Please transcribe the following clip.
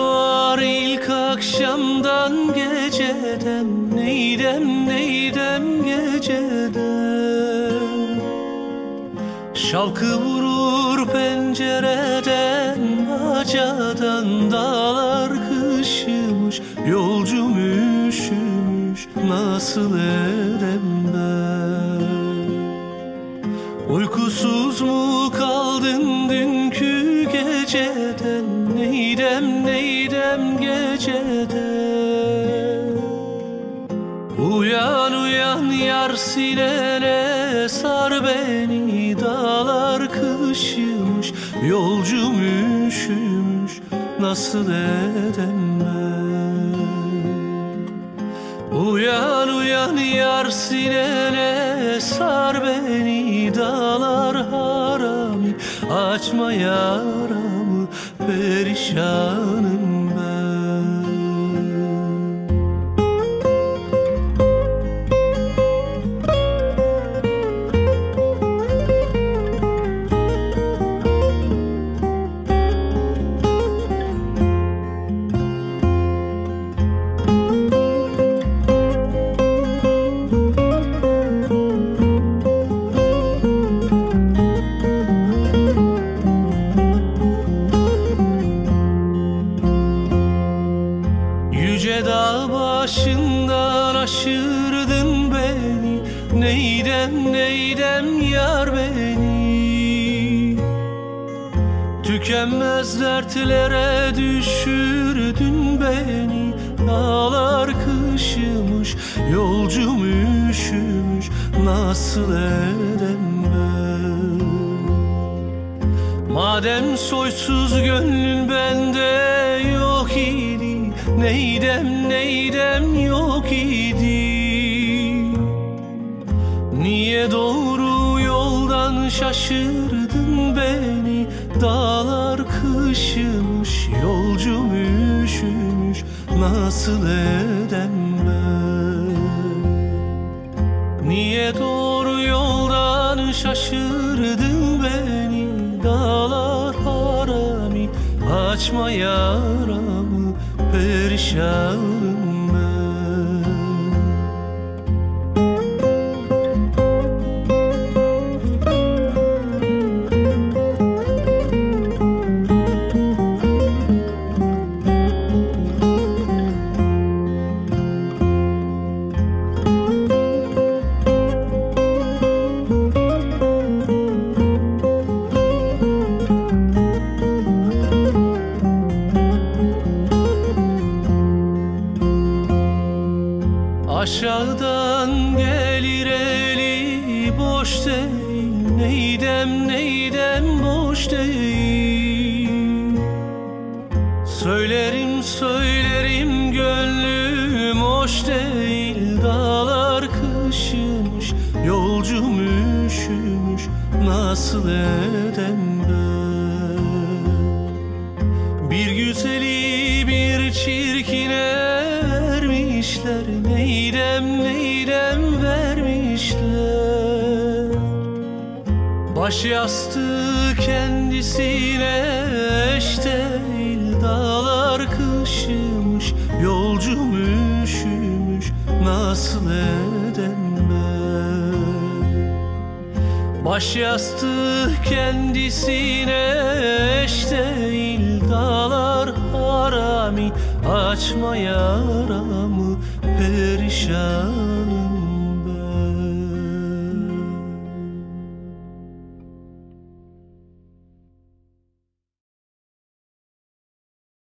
var ilk akşamdan geceden, neydem neydem geceden. Şalkı vurur pencereden, bacadan dağlar kışımış, yolcum üşümüş, nasıl edem ben? Uykusuz mu kaldın dünkü geceden, neydem neydem geceden. Uyan uyan yar sinene, sar beni, dağlar kışımış, yolcum üşümüş, nasıl edem ben? Uyan uyan yar sinene, sar beni, dağlar harami, açma yaramı, perişanım ben. Yüce dağ başından aşırdın beni, neydem neydem yar beni. Tükenmez dertlere düşürdün beni, dağlar kışımış, yolcum üşümüş, nasıl edem ben? Madem soysuz gönlün bende yok idi, neydem neydem yok idi. Niye doğru yoldan şaşırdın beni, dağlar kışımış, yolcum üşümüş, nasıl edem ben? Niye doğru yoldan şaşırdın beni, dağlar harami, açma yaramı, perişanım ben. Aşağıdan gelir eli boş değil, neydem neydem boş değil. Söylerim söylerim gönlüm hoş değil, dağlar kışımış, yolcum üşümüş, nasıl edem ben? Bir güzeli bir çirkine vermişler, neydem neydem vermişler. Baş yastığı kendisine eş değil, dağlar kışımış, yolcum üşümüş, nasıl edem ben? Baş yastığı kendisine eş değil, dağlar harami, açma yaramı, perişanım